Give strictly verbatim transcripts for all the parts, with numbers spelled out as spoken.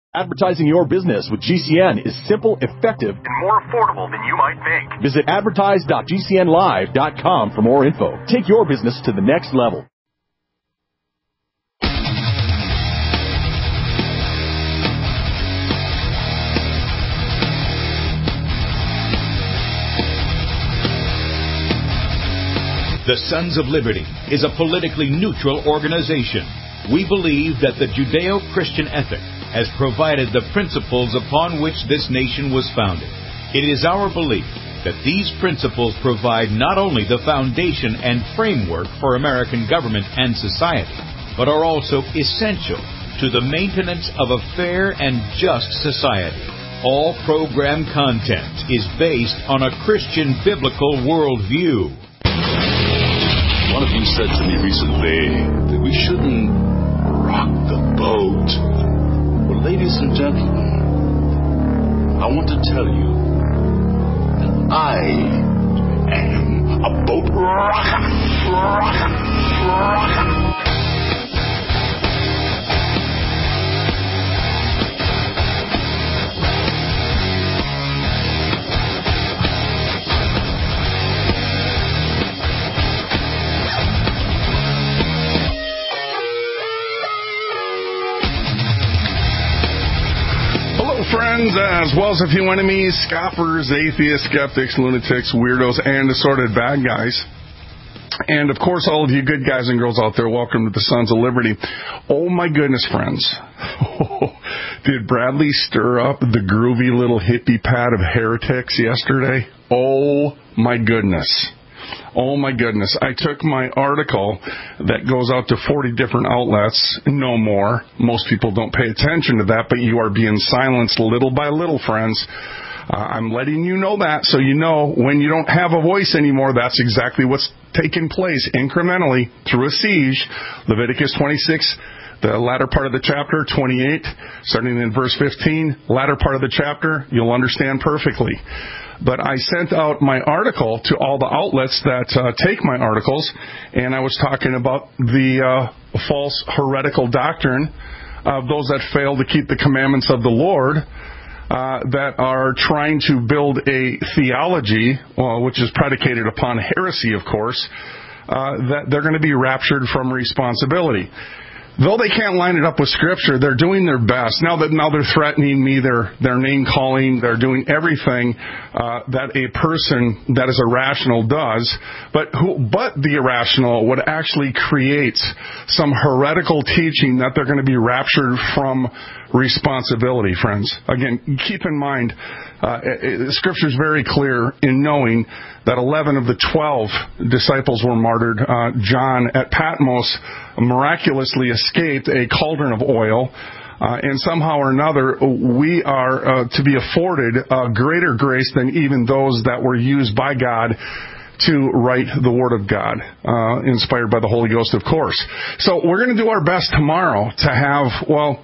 Advertising your business with G C N is simple, effective, and more affordable than you might think. Visit advertise dot g c n live dot com for more info. Take your business to the next level. The Sons of Liberty is a politically neutral organization. We believe that the Judeo-Christian ethic has provided the principles upon which this nation was founded. It is our belief that these principles provide not only the foundation and framework for American government and society, but are also essential to the maintenance of a fair and just society. All program content is based on a Christian biblical worldview. One of you said to me recently that we shouldn't rock the boat. Well, ladies and gentlemen, I want to tell you that I am a boat rocker, rocker, rocker. Friends, as well as a few enemies, scoffers, atheists, skeptics, lunatics, weirdos, and assorted bad guys. And, of course, all of you good guys and girls out there, welcome to the Sons of Liberty. Oh, my goodness, friends. Did Bradley stir up the groovy little hippie pad of heretics yesterday? Oh, my goodness. Oh, my goodness. I took my article that goes out to forty different outlets, no more. Most people don't pay attention to that, but you are being silenced little by little, friends. Uh, I'm letting you know that so you know when you don't have a voice anymore, that's exactly what's taking place incrementally through a siege. Leviticus twenty-six, the latter part of the chapter, twenty-eight, starting in verse fifteen, latter part of the chapter, you'll understand perfectly. But I sent out my article to all the outlets that uh, take my articles, and I was talking about the uh, false heretical doctrine of those that fail to keep the commandments of the Lord, uh, that are trying to build a theology, well, which is predicated upon heresy, of course, uh, that they're going to be raptured from responsibility. Though they can't line it up with Scripture, they're doing their best. Now that now they're threatening me, they're they're name calling, they're doing everything uh, that a person that is irrational does. But who? But the irrational would actually create some heretical teaching that they're going to be raptured from responsibility, friends. Again, keep in mind, uh, it, Scripture is very clear in knowing that eleven of the twelve disciples were martyred. Uh, John at Patmos miraculously escaped a cauldron of oil. Uh, and somehow or another, we are uh, to be afforded uh, greater grace than even those that were used by God to write the Word of God, uh, inspired by the Holy Ghost, of course. So we're going to do our best tomorrow to have, well,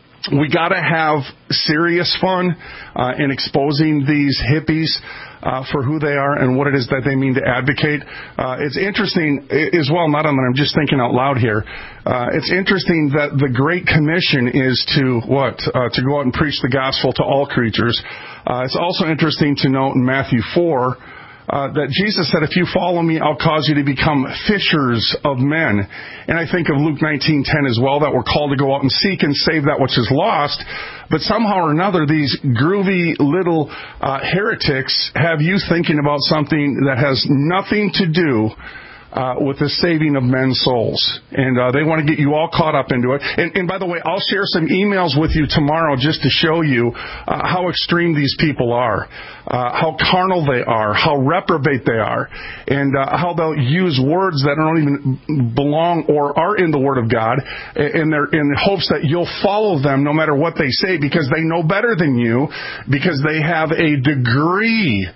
we got to have serious fun uh, in exposing these hippies uh, for who they are and what it is that they mean to advocate. Uh, it's interesting as well, not on that I'm just thinking out loud here. Uh, it's interesting that the Great Commission is to what? Uh, to go out and preach the gospel to all creatures. Uh, it's also interesting to note in Matthew four, Uh, that Jesus said, if you follow me, I'll cause you to become fishers of men. And I think of Luke nineteen ten as well, that we're called to go out and seek and save that which is lost. But somehow or another, these groovy little uh, heretics have you thinking about something that has nothing to do Uh, with the saving of men's souls. And uh, they want to get you all caught up into it. And, and by the way, I'll share some emails with you tomorrow just to show you uh, how extreme these people are, uh, how carnal they are, how reprobate they are, and uh, how they'll use words that don't even belong or are in the Word of God in, their, in hopes that you'll follow them no matter what they say, because they know better than you, because they have a degree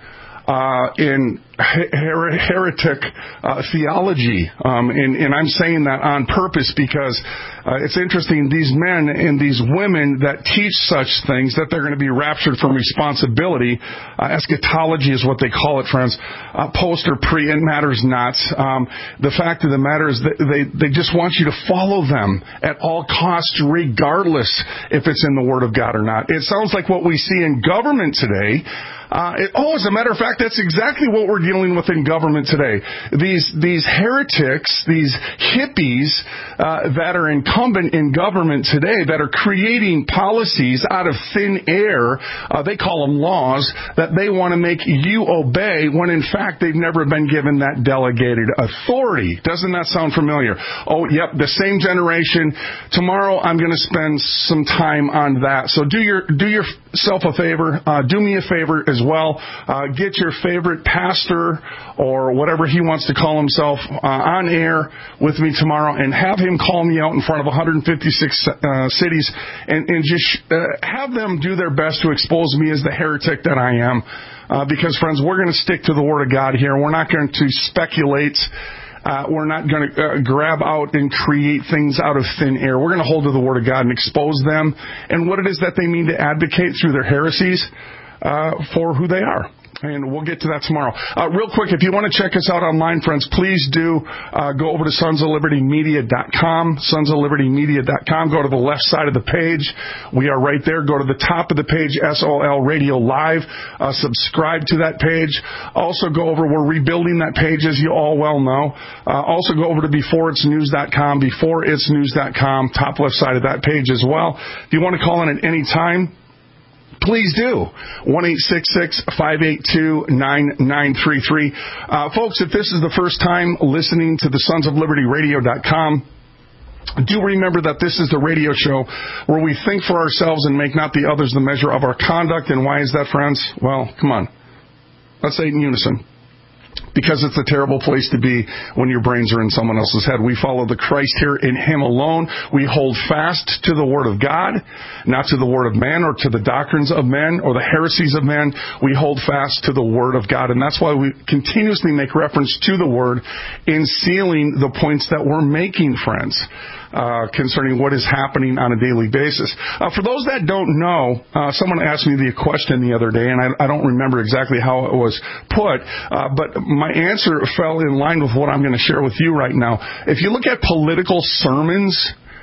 uh, in her- heretic uh, theology. Um, and, and I'm saying that on purpose because uh, it's interesting, these men and these women that teach such things, that they're going to be raptured from responsibility. Uh, eschatology is what they call it, friends. Uh, post or pre, it matters not. Um, the fact of the matter is that they, they just want you to follow them at all costs, regardless if it's in the Word of God or not. It sounds like what we see in government today. Uh, it, oh, as a matter of fact, that's exactly what we're dealing with in government today. These these heretics, these hippies uh, that are incumbent in government today, that are creating policies out of thin air, uh, they call them laws, that they want to make you obey when in fact they've never been given that delegated authority. Doesn't that sound familiar? Oh, yep, the same generation. Tomorrow I'm going to spend some time on that. So do your do yourself a favor. Uh, do me a favor as well. Uh, get your favorite pastor or whatever he wants to call himself uh, on air with me tomorrow and have him call me out in front of one hundred fifty-six uh, cities and, and just uh, have them do their best to expose me as the heretic that I am. Uh, because, friends, we're going to stick to the Word of God here. We're not going to speculate. Uh, we're not going to uh, grab out and create things out of thin air. We're going to hold to the Word of God and expose them and what it is that they mean to advocate through their heresies uh, for who they are. And we'll get to that tomorrow. Uh, real quick, if you want to check us out online, friends, please do uh, go over to sons of liberty media dot com, sons of liberty media dot com. Go to the left side of the page. We are right there. Go to the top of the page, S O L Radio Live. Uh, subscribe to that page. Also go over, we're rebuilding that page, as you all well know. Uh, also go over to before it's news dot com, before it's news dot com, top left side of that page as well. If you want to call in at any time, please do. one eight six six, five eight two, nine nine three three. Uh, folks, if this is the first time listening to the sons of liberty radio dot com, do remember that this is the radio show where we think for ourselves and make not the others the measure of our conduct. And why is that, friends? Well, come on. Let's say it in unison. Because it's a terrible place to be when your brains are in someone else's head. We follow the Christ here in Him alone. We hold fast to the Word of God, not to the Word of man or to the doctrines of men or the heresies of men. We hold fast to the Word of God. And that's why we continuously make reference to the Word in sealing the points that we're making, friends. Uh, concerning what is happening on a daily basis. Uh, for those that don't know, uh, someone asked me the question the other day, and I, I don't remember exactly how it was put, uh, but my answer fell in line with what I'm going to share with you right now. If you look at political sermons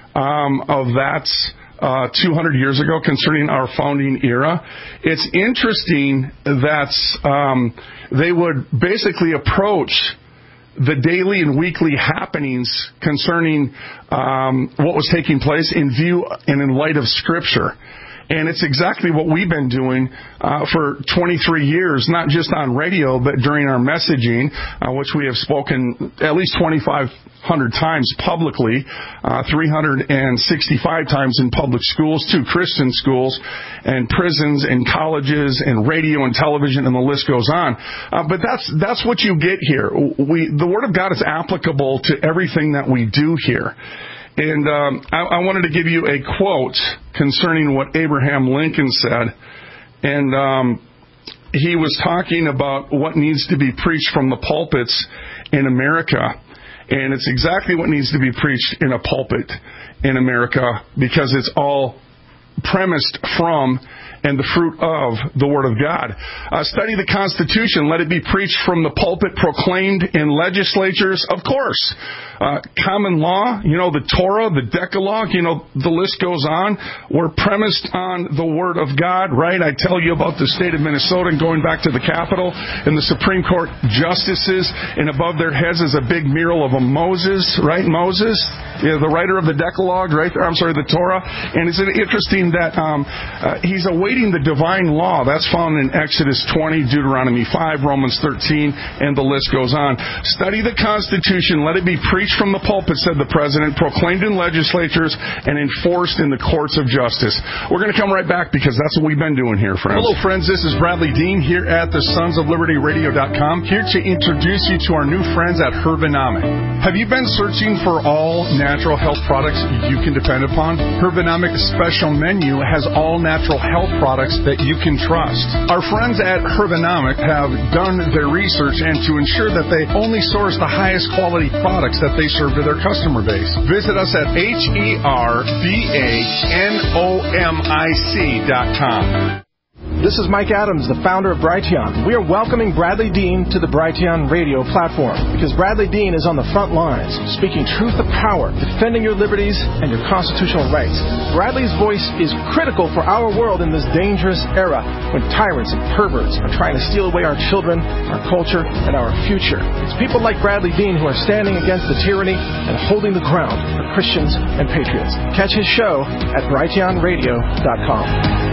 um, of that uh, two hundred years ago concerning our founding era, it's interesting that um, they would basically approach the daily and weekly happenings concerning um, what was taking place in view and in light of Scripture. And it's exactly what we've been doing uh, for twenty-three years, not just on radio, but during our messaging, uh, which we have spoken at least twenty-five hundred times publicly, uh, three hundred sixty-five times in public schools, two Christian schools, and prisons and colleges and radio and television, and the list goes on. Uh, but that's that's what you get here. We the Word of God is applicable to everything that we do here. And um, I, I wanted to give you a quote concerning what Abraham Lincoln said. And um, he was talking about what needs to be preached from the pulpits in America. And it's exactly what needs to be preached in a pulpit in America, because it's all premised from and the fruit of the Word of God. Uh, study the Constitution. Let it be preached from the pulpit, proclaimed in legislatures. Of course. Uh, common law, you know, the Torah, the Decalogue, you know, the list goes on. We're premised on the Word of God, right? I tell you about the state of Minnesota and going back to the Capitol and the Supreme Court justices, and above their heads is a big mural of a Moses, right? Moses, you know, the writer of the Decalogue, right there. I'm sorry, the Torah. And it's interesting that um, uh, he's awaiting the divine law. That's found in Exodus twenty, Deuteronomy five, Romans thirteen, and the list goes on. Study the Constitution. Let it be preached from the pulpit, said the President, proclaimed in legislatures, and enforced in the courts of justice. We're going to come right back because that's what we've been doing here, friends. Hello, friends. This is Bradley Dean here at the sons of liberty radio dot com, here to introduce you to our new friends at Herbanomic. Have you been searching for all natural health products you can depend upon? Herbanomic Special Menu has all natural health products that you can trust. Our friends at Herbonomic have done their research and to ensure that they only source the highest quality products that they serve to their customer base. Visit us at H E R B A N O M I C dot com. This is Mike Adams, the founder of Brighteon. We are welcoming Bradley Dean to the Brighteon radio platform because Bradley Dean is on the front lines, speaking truth to power, defending your liberties and your constitutional rights. Bradley's voice is critical for our world in this dangerous era when tyrants and perverts are trying to steal away our children, our culture, and our future. It's people like Bradley Dean who are standing against the tyranny and holding the ground for Christians and patriots. Catch his show at Brighteon radio dot com.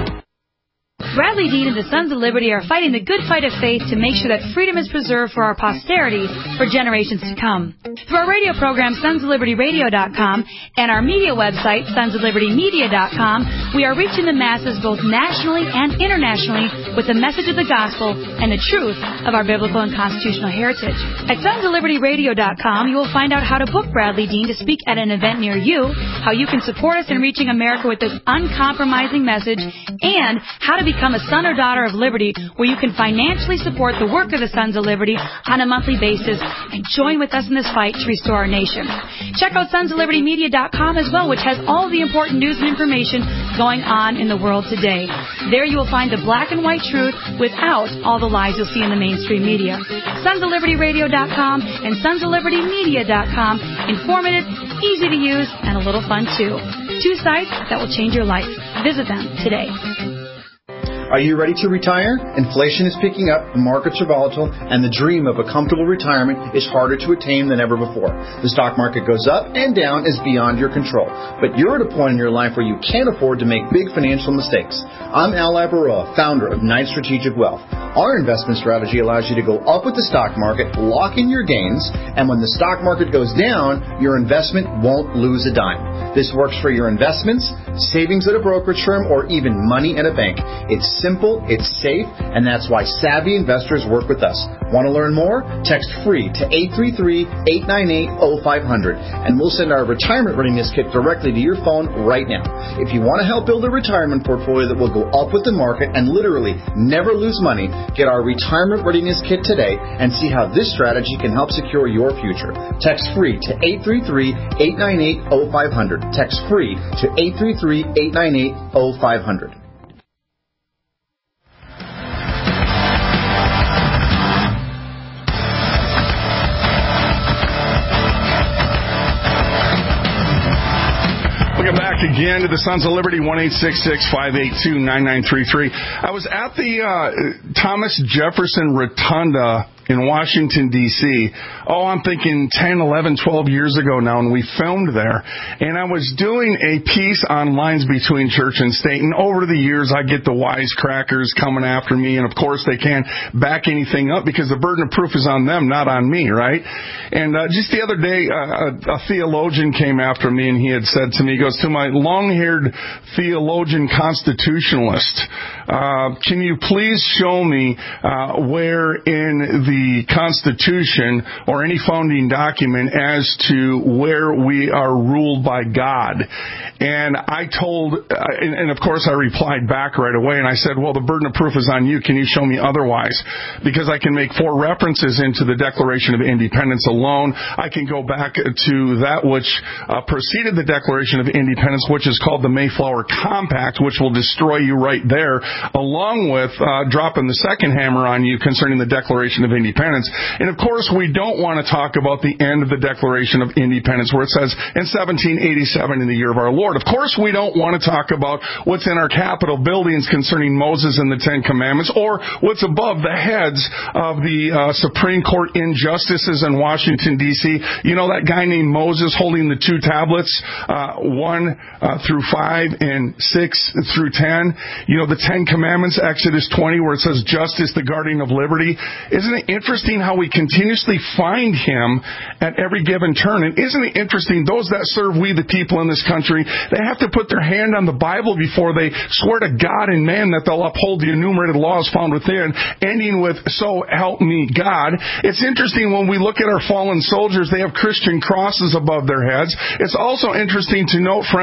Bradley Dean and the Sons of Liberty are fighting the good fight of faith to make sure that freedom is preserved for our posterity for generations to come. Through our radio program, Sons of Liberty Radio dot com, and our media website, Sons of Liberty Media dot com, we are reaching the masses both nationally and internationally with the message of the gospel and the truth of our biblical and constitutional heritage. At Sons of Liberty Radio dot com, you will find out how to book Bradley Dean to speak at an event near you, how you can support us in reaching America with this uncompromising message, and how to become a son or daughter of liberty, where you can financially support the work of the Sons of Liberty on a monthly basis and join with us in this fight to restore our nation. Check out Sons of Liberty Media dot com as well, which has all the important news and information going on in the world today. There you will find the black and white truth without all the lies you'll see in the mainstream media. Sons of Liberty Radio dot com and Sons of Liberty Media dot com, informative, easy to use, and a little fun too. Two sites that will change your life. Visit them today. Are you ready to retire? Inflation is picking up, the markets are volatile, and the dream of a comfortable retirement is harder to attain than ever before. The stock market goes up and down is beyond your control. But you're at a point in your life where you can't afford to make big financial mistakes. I'm Al Labaroa, founder of Knight Strategic Wealth. Our investment strategy allows you to go up with the stock market, lock in your gains, and when the stock market goes down, your investment won't lose a dime. This works for your investments, savings at a brokerage firm, or even money in a bank. It's simple, it's safe, and that's why savvy investors work with us. Want to learn more? Text FREE to eight three three, eight nine eight, zero five zero zero, and we'll send our retirement readiness kit directly to your phone right now. If you want to help build a retirement portfolio that will go up with the market and literally never lose money, get our retirement readiness kit today and see how this strategy can help secure your future. Text FREE to eight three three, eight nine eight, zero five zero zero. Text FREE to eight three three, eight nine eight, zero five zero zero. Back again to the Sons of Liberty, one eight six six, five eight two, nine nine three three. I was at the uh, Thomas Jefferson Rotunda in Washington, D C Oh, I'm thinking ten, eleven, twelve years ago now, and we filmed there. And I was doing a piece on lines between church and state, and over the years I get the wisecrackers coming after me, and of course they can't back anything up because the burden of proof is on them, not on me, right? And uh, just the other day, uh, a, a theologian came after me, and he had said to me, he goes, to my long-haired theologian constitutionalist, uh, can you please show me uh, where in the The Constitution or any founding document as to where we are ruled by God? And I told, and, and of course I replied back right away, and I said, well, the burden of proof is on you. Can you show me otherwise? Because I can make four references into the Declaration of Independence alone. I can go back to that which uh, preceded the Declaration of Independence, which is called the Mayflower Compact, which will destroy you right there, along with uh, dropping the second hammer on you concerning the Declaration of Independence. Independence. And of course, we don't want to talk about the end of the Declaration of Independence where it says in seventeen eighty-seven in the year of our Lord. Of course, we don't want to talk about what's in our Capitol buildings concerning Moses and the Ten Commandments, or what's above the heads of the uh, Supreme Court injustices in Washington, D C You know that guy named Moses holding the two tablets, uh, one uh, through five and six through ten. You know the Ten Commandments, Exodus twenty, where it says justice, the guardian of liberty. Isn't it interesting how we continuously find him at every given turn? And isn't it interesting, those that serve we the people in this country, they have to put their hand on the Bible before they swear to God and man that they'll uphold the enumerated laws found within, ending with, so help me God. It's interesting when we look at our fallen soldiers, they have Christian crosses above their heads. It's also interesting to note, friends,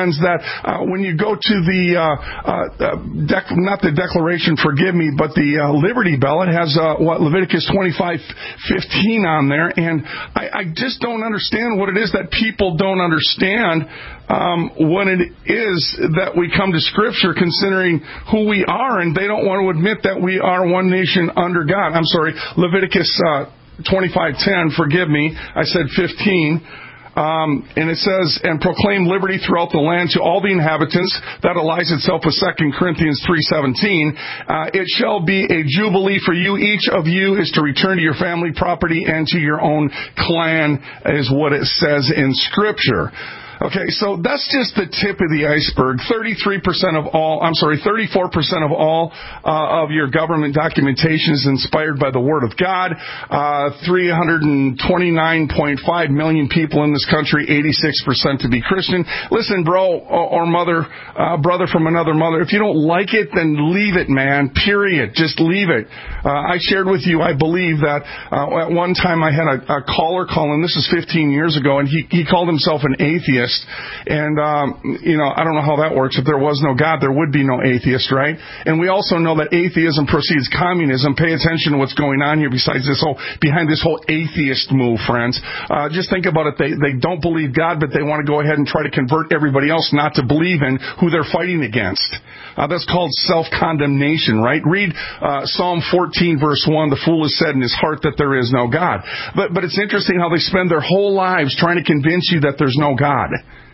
friends, that uh, when you go to the, uh, uh, dec- not the Declaration, forgive me, but the uh, Liberty Bell, it has uh, what Leviticus twenty-five fifteen on there, and I, I just don't understand what it is that people don't understand um, when it is that we come to Scripture considering who we are, and they don't want to admit that we are one nation under God. I'm sorry, Leviticus uh, twenty-five ten, forgive me, I said fifteen. Um, and it says, and proclaim liberty throughout the land to all the inhabitants. That aligns itself with Second Corinthians three seventeen. Uh, it shall be a jubilee for you. Each of you is to return to your family property and to your own clan, is what it says in Scripture. Okay, so that's just the tip of the iceberg. thirty-three percent of all, I'm sorry, thirty-four percent of all uh, of your government documentation is inspired by the Word of God. Uh, three hundred twenty-nine point five million people in this country, eighty-six percent to be Christian. Listen, bro or mother, uh, brother from another mother, if you don't like it, then leave it, man, period. Just leave it. Uh, I shared with you, I believe that uh, at one time I had a, a caller call, and this is fifteen years ago, and he, he called himself an atheist. And, um, you know, I don't know how that works. If there was no God, there would be no atheist, right? And we also know that atheism precedes communism. Pay attention to what's going on here besides this whole, behind this whole atheist move, friends. Uh, just think about it. They, they don't believe God, but they want to go ahead and try to convert everybody else not to believe in who they're fighting against. Uh, that's called self-condemnation, right? Read uh, Psalm fourteen, verse one. The fool has said in his heart that there is no God. But, but it's interesting how they spend their whole lives trying to convince you that there's no God.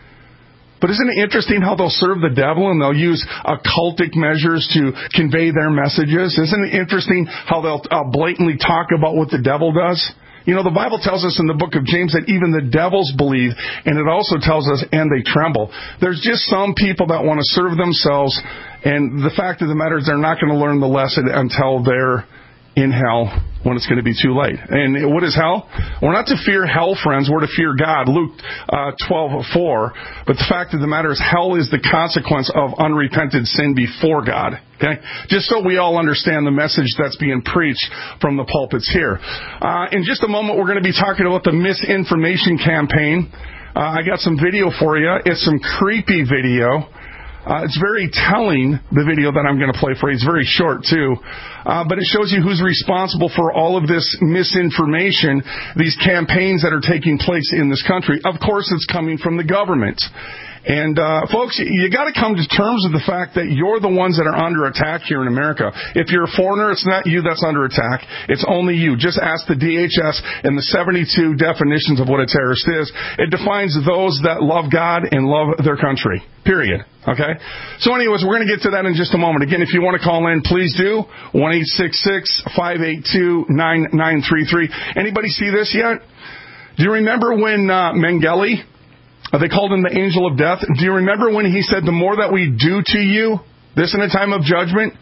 But isn't it interesting how they'll serve the devil and they'll use occultic measures to convey their messages? Isn't it interesting how they'll uh, blatantly talk about what the devil does? You know, the Bible tells us in the book of James that even the devils believe, and it also tells us, and they tremble. There's just some people that want to serve themselves, and the fact of the matter is they're not going to learn the lesson until they're in hell, when it's going to be too late. And what is hell? We're not to fear hell, friends. We're to fear God. Luke uh, twelve four. But the fact of the matter is hell is the consequence of unrepented sin before God. Okay? Just so we all understand the message that's being preached from the pulpits here. Uh, in just a moment, we're going to be talking about the misinformation campaign. Uh, I got some video for you. It's some creepy video. Uh, it's very telling, the video that I'm going to play for you. It's very short, too. Uh, but it shows you who's responsible for all of this misinformation, these campaigns that are taking place in this country. Of course, it's coming from the government. And, uh, folks, you got to come to terms with the fact that you're the ones that are under attack here in America. If you're a foreigner, it's not you that's under attack. It's only you. Just ask the D H S and the seventy-two definitions of what a terrorist is. It defines those that love God and love their country. Period. Okay? So anyways, we're going to get to that in just a moment. Again, if you want to call in, please do. one eight six six, five eight two, nine nine three three. Anybody see this yet? Do you remember when uh, Mengele... They called him the angel of death. Do you remember when he said, the more that we do to you, this in a time of judgment,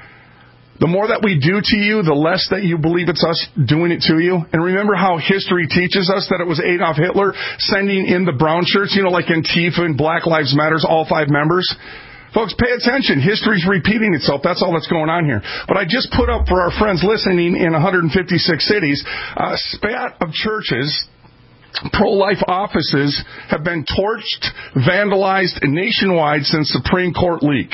the more that we do to you, the less that you believe it's us doing it to you? And remember how history teaches us that it was Adolf Hitler sending in the brown shirts, you know, like Antifa and Black Lives Matters, all five members? Folks, pay attention. History's repeating itself. That's all that's going on here. But I just put up for our friends listening in one hundred fifty-six cities, a spat of churches. Pro-life offices have been torched, vandalized nationwide since Supreme Court leak.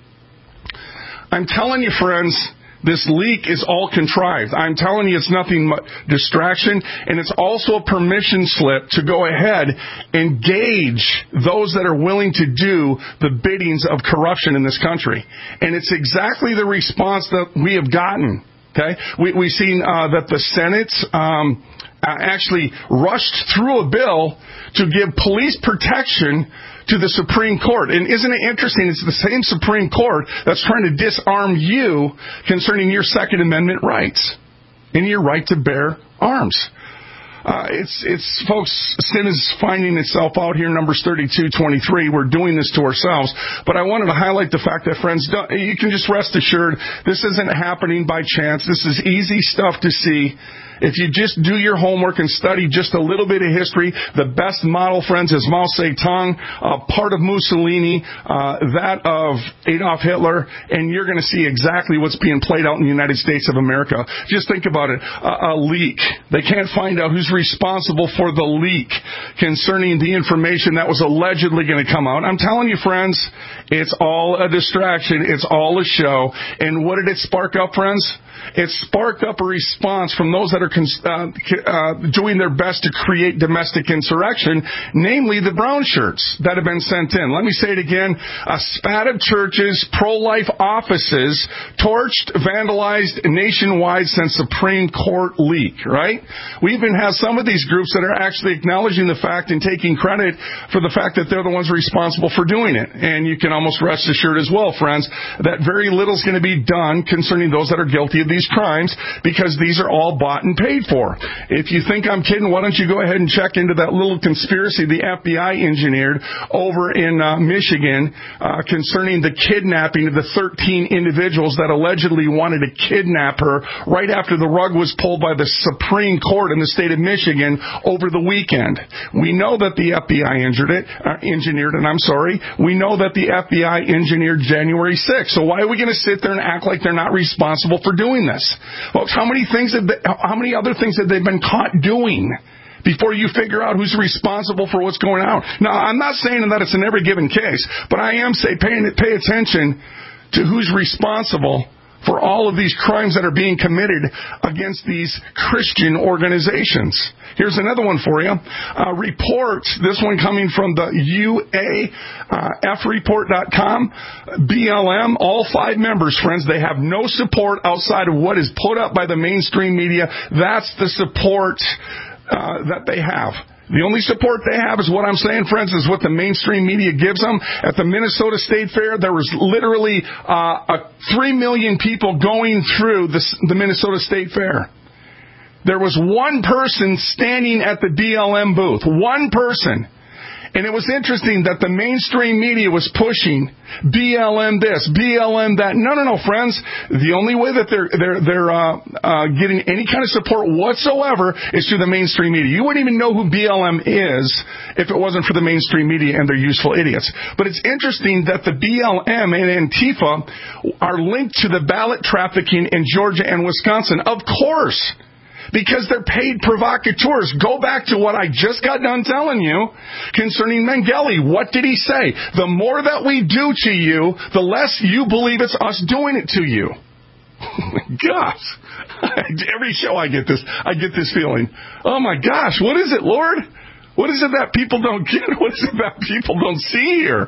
I'm telling you, friends, this leak is all contrived. I'm telling you it's nothing but distraction, and it's also a permission slip to go ahead and gauge those that are willing to do the biddings of corruption in this country. And it's exactly the response that we have gotten. Okay, we, we've seen uh, that the Senate um, actually rushed through a bill to give police protection to the Supreme Court. And isn't it interesting? It's the same Supreme Court that's trying to disarm you concerning your Second Amendment rights and your right to bear arms. Uh, it's, it's, folks, sin is finding itself out here, Numbers thirty-two twenty-three. We're doing this to ourselves. But I wanted to highlight the fact that, friends, don't, you can just rest assured this isn't happening by chance. This is easy stuff to see. If you just do your homework and study just a little bit of history, the best model, friends, is Mao Zedong, uh, part of Mussolini, uh, that of Adolf Hitler, and you're going to see exactly what's being played out in the United States of America. Just think about it. A, a leak. They can't find out who's responsible for the leak concerning the information that was allegedly going to come out. I'm telling you, friends, it's all a distraction. It's all a show. And what did it spark up, friends? It sparked up a response from those that are uh, uh, doing their best to create domestic insurrection, namely the brown shirts that have been sent in. Let me say it again. A spat of churches, pro-life offices, torched, vandalized nationwide since Supreme Court leak, right? We even have some of these groups that are actually acknowledging the fact and taking credit for the fact that they're the ones responsible for doing it. And you can almost rest assured as well, friends, that very little is going to be done concerning those that are guilty of these crimes, because these are all bought and paid for. If you think I'm kidding, why don't you go ahead and check into that little conspiracy the F B I engineered over in uh, Michigan uh, concerning the kidnapping of the thirteen individuals that allegedly wanted to kidnap her right after the rug was pulled by the Supreme Court in the state of Michigan over the weekend. We know that the F B I injured it, uh, engineered it, I'm sorry. We know that the F B I engineered January sixth. So why are we going to sit there and act like they're not responsible for doing this? Folks, how many things have they, how many other things have they been caught doing before you figure out who's responsible for what's going on? Now, I'm not saying that it's in every given case, but I am saying pay, pay attention to who's responsible for all of these crimes that are being committed against these Christian organizations. Here's another one for you. A report, this one coming from the U A F report dot com, B L M, all five members, friends, they have no support outside of what is put up by the mainstream media. That's the support uh, that they have. The only support they have is what I'm saying, friends, is what the mainstream media gives them. At the Minnesota State Fair, there was literally uh, a three million people going through the, the Minnesota State Fair. There was one person standing at the B L M booth. One person. And it was interesting that the mainstream media was pushing B L M this, B L M that. No, no, no, friends. The only way that they're they're they're uh, uh, getting any kind of support whatsoever is through the mainstream media. You wouldn't even know who B L M is if it wasn't for the mainstream media and their useful idiots. But it's interesting that the B L M and Antifa are linked to the ballot trafficking in Georgia and Wisconsin. Of course. Because they're paid provocateurs. Go back to what I just got done telling you concerning Mengele. What did he say? The more that we do to you, the less you believe it's us doing it to you. Oh my gosh. Every show I get this, I get this feeling. Oh my gosh, what is it, Lord? What is it that people don't get? What is it that people don't see here?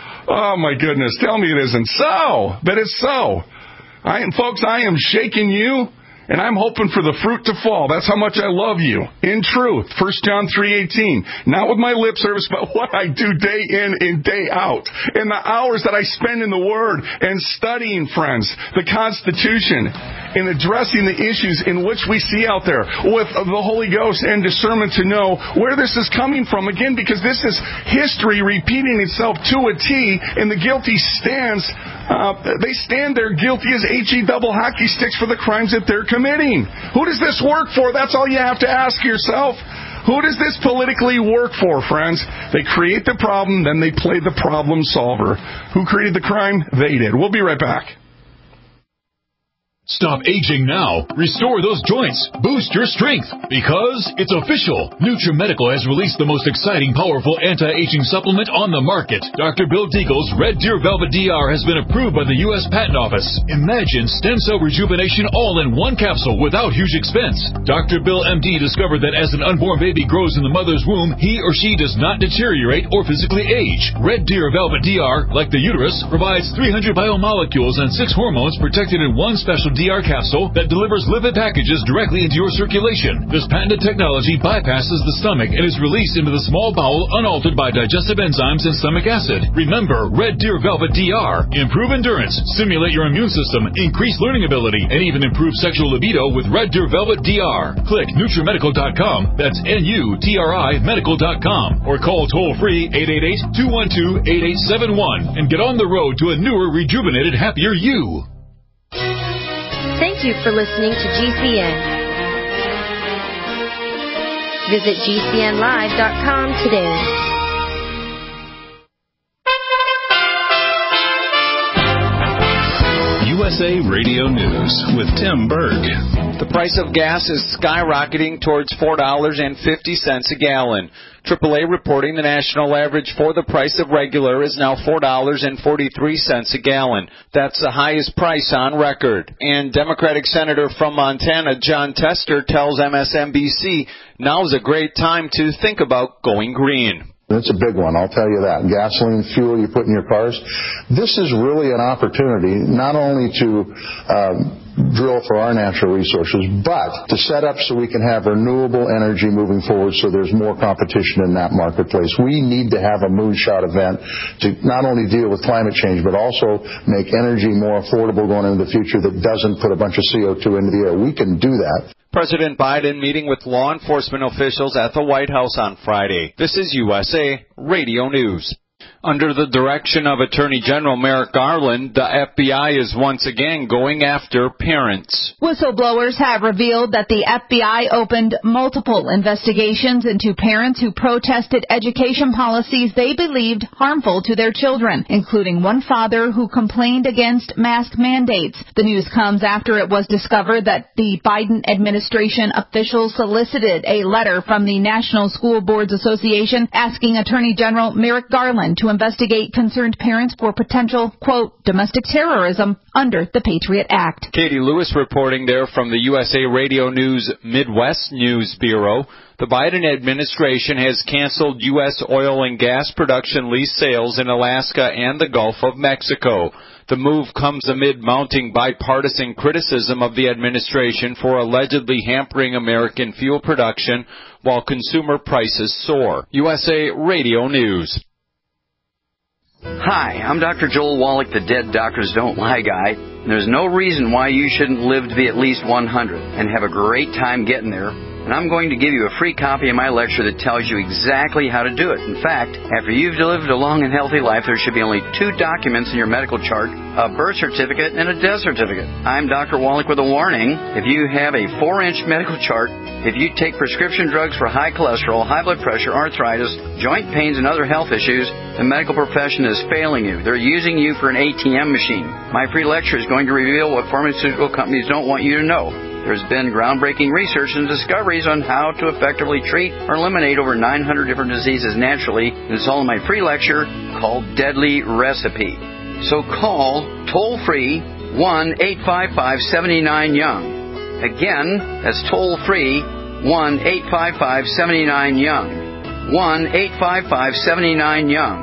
Oh my goodness, tell me it isn't so. That it's so. I am, folks, I am shaking you. And I'm hoping for the fruit to fall. That's how much I love you. In truth, First John three eighteen. Not with my lip service, but what I do day in and day out. And the hours that I spend in the Word and studying, friends, the Constitution, and addressing the issues in which we see out there with the Holy Ghost and discernment to know where this is coming from. Again, because this is history repeating itself to a T, and the guilty stands, uh, they stand there guilty as H E double hockey sticks for the crimes that they're committing. Who does this work for? That's all you have to ask yourself. Who does this politically work for, friends? They create the problem, then they play the problem solver. Who created the crime? They did. We'll be right back. Stop aging now. Restore those joints. Boost your strength. Because it's official. NutriMedical has released the most exciting, powerful anti-aging supplement on the market. Doctor Bill Deagle's Red Deer Velvet D R has been approved by the U S Patent Office. Imagine stem cell rejuvenation all in one capsule without huge expense. Doctor Bill M D discovered that as an unborn baby grows in the mother's womb, he or she does not deteriorate or physically age. Red Deer Velvet D R, like the uterus, provides three hundred biomolecules and six hormones protected in one special D R capsule that delivers lipid packages directly into your circulation. This patented technology bypasses the stomach and is released into the small bowel unaltered by digestive enzymes and stomach acid. Remember, Red Deer Velvet D R. Improve endurance, stimulate your immune system, increase learning ability, and even improve sexual libido with Red Deer Velvet D R. Click NutriMedical dot com. That's N U T R I Medical dot com. Or call toll-free eight eight eight, two one two, eight eight seven one and get on the road to a newer, rejuvenated, happier you. Thank you for listening to G C N. Visit G C N live dot com today. U S A Radio News with Tim Berg. The price of gas is skyrocketing towards four dollars and fifty cents a gallon. triple A reporting the national average for the price of regular is now four dollars and forty-three cents a gallon. That's the highest price on record. And Democratic Senator from Montana, Jon Tester, tells M S N B C now's a great time to think about going green. It's a big one, I'll tell you that. Gasoline, fuel you put in your cars. This is really an opportunity not only to um, drill for our natural resources, but to set up so we can have renewable energy moving forward so there's more competition in that marketplace. We need to have a moonshot event to not only deal with climate change, but also make energy more affordable going into the future that doesn't put a bunch of C O two into the air. We can do that. President Biden meeting with law enforcement officials at the White House on Friday. This is U S A Radio News. Under the direction of Attorney General Merrick Garland, the F B I is once again going after parents. Whistleblowers have revealed that the F B I opened multiple investigations into parents who protested education policies they believed harmful to their children, including one father who complained against mask mandates. The news comes after it was discovered that the Biden administration officials solicited a letter from the National School Boards Association asking Attorney General Merrick Garland to investigate concerned parents for potential, quote, domestic terrorism under the Patriot Act. Katie Lewis reporting there from the U S A Radio News Midwest News Bureau. The Biden administration has canceled U S oil and gas production lease sales in Alaska and the Gulf of Mexico. The move comes amid mounting bipartisan criticism of the administration for allegedly hampering American fuel production while consumer prices soar. U S A Radio News. Hi, I'm Doctor Joel Wallach, the Dead Doctors Don't Lie guy. And there's no reason why you shouldn't live to be at least one hundred and have a great time getting there. And I'm going to give you a free copy of my lecture that tells you exactly how to do it. In fact, after you've lived a long and healthy life, there should be only two documents in your medical chart, a birth certificate and a death certificate. I'm Doctor Wallach with a warning. If you have a four-inch medical chart, if you take prescription drugs for high cholesterol, high blood pressure, arthritis, joint pains, and other health issues, the medical profession is failing you. They're using you for an A T M machine. My free lecture is going to reveal what pharmaceutical companies don't want you to know. There's been groundbreaking research and discoveries on how to effectively treat or eliminate over nine hundred different diseases naturally, and it's all in my free lecture called Deadly Recipe. So call toll-free one eight five five, seven nine, young. Again, that's toll-free one eight five five, seven nine, young. one eight five five, seven nine, young.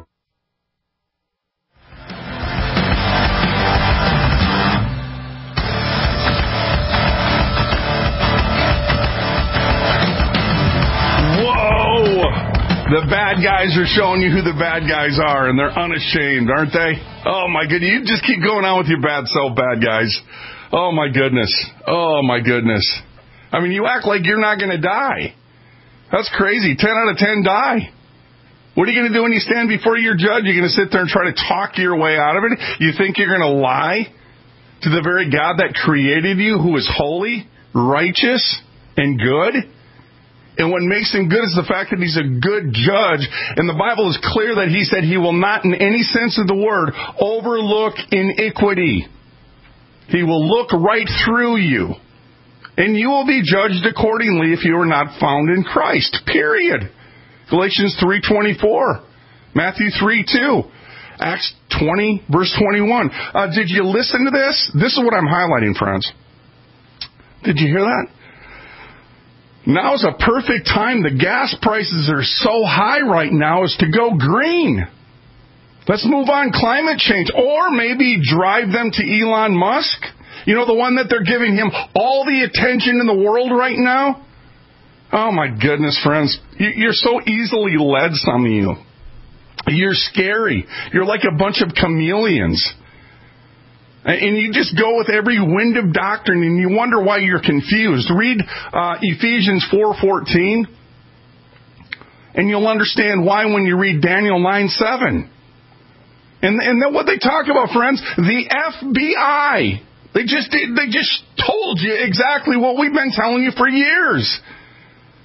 The bad guys are showing you who the bad guys are, and they're unashamed, aren't they? Oh, my goodness. You just keep going on with your bad self, bad guys. Oh, my goodness. Oh, my goodness. I mean, you act like you're not going to die. That's crazy. Ten out of ten die. What are you going to do when you stand before your judge? You're going to sit there and try to talk your way out of it? You think you're going to lie to the very God that created you, who is holy, righteous, and good? And what makes him good is the fact that he's a good judge. And the Bible is clear that he said he will not, in any sense of the word, overlook iniquity. He will look right through you. And you will be judged accordingly if you are not found in Christ. Period. Galatians three twenty-four. Matthew three two. Acts twenty, verse twenty-one. Uh, did you listen to this? This is what I'm highlighting, friends. Did you hear that? Now is a perfect time. The gas prices are so high right now as to go green. Let's move on climate change. Or maybe drive them to Elon Musk. You know, the one that they're giving him all the attention in the world right now? Oh, my goodness, friends. You're so easily led, some of you. You're scary. You're like a bunch of chameleons. And you just go with every wind of doctrine, and you wonder why you're confused. Read uh, Ephesians four fourteen, and you'll understand why when you read Daniel nine seven. And, and then what they talk about, friends, the F B I. They just they just told you exactly what we've been telling you for years.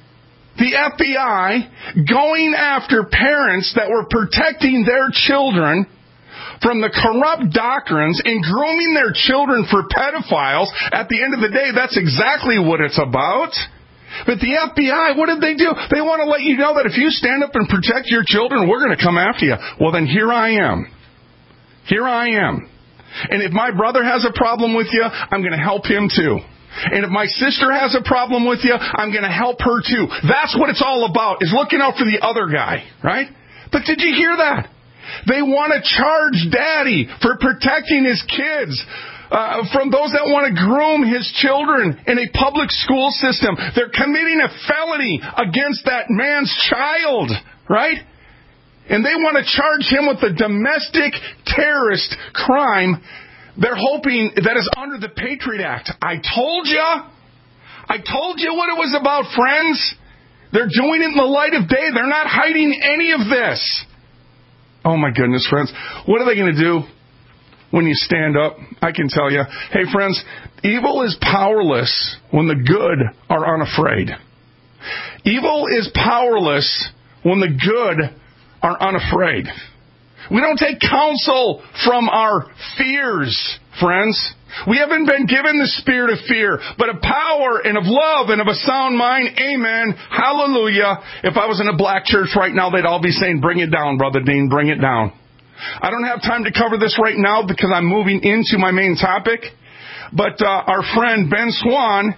the F B I going after parents that were protecting their children from the corrupt doctrines and grooming their children for pedophiles. At the end of the day, that's exactly what it's about. But the F B I, what did they do? They want to let you know that if you stand up and protect your children, we're going to come after you. Well, then here I am. Here I am. And if my brother has a problem with you, I'm going to help him too. And if my sister has a problem with you, I'm going to help her too. That's what it's all about, is looking out for the other guy, right? But did you hear that? They want to charge Daddy for protecting his kids uh, from those that want to groom his children in a public school system. They're committing a felony against that man's child, right? And they want to charge him with a domestic terrorist crime. They're hoping that is under the Patriot Act. I told you. I told you what it was about, friends. They're doing it in the light of day. They're not hiding any of this. Oh, my goodness, friends. What are they going to do when you stand up? I can tell you. Hey, friends, evil is powerless when the good are unafraid. Evil is powerless when the good are unafraid. We don't take counsel from our fears, friends. We haven't been given the spirit of fear, but of power and of love and of a sound mind. Amen. Hallelujah. If I was in a black church right now, they'd all be saying, bring it down, Brother Dean, bring it down. I don't have time to cover this right now because I'm moving into my main topic. But uh, our friend Ben Swann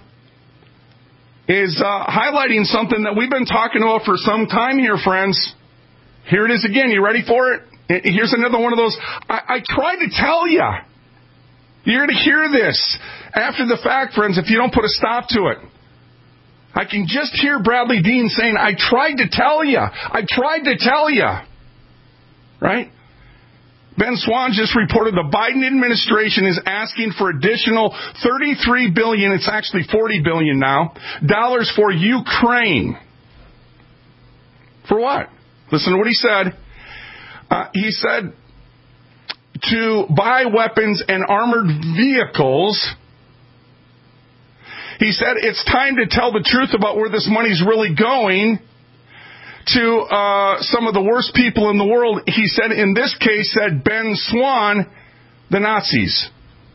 is uh, highlighting something that we've been talking about for some time here, friends. Here it is again. You ready for it? Here's another one of those. I, I tried to tell you. You're going to hear this after the fact, friends, if you don't put a stop to it. I can just hear Bradley Dean saying, I tried to tell you. I tried to tell you. Right? Ben Swann just reported the Biden administration is asking for additional thirty-three billion dollars, it's actually forty billion dollars now, dollars for Ukraine. For what? Listen to what he said. Uh, he said to buy weapons and armored vehicles. He said it's time to tell the truth about where this money's really going to uh, some of the worst people in the world. He said, in this case, said Ben Swann, the Nazis.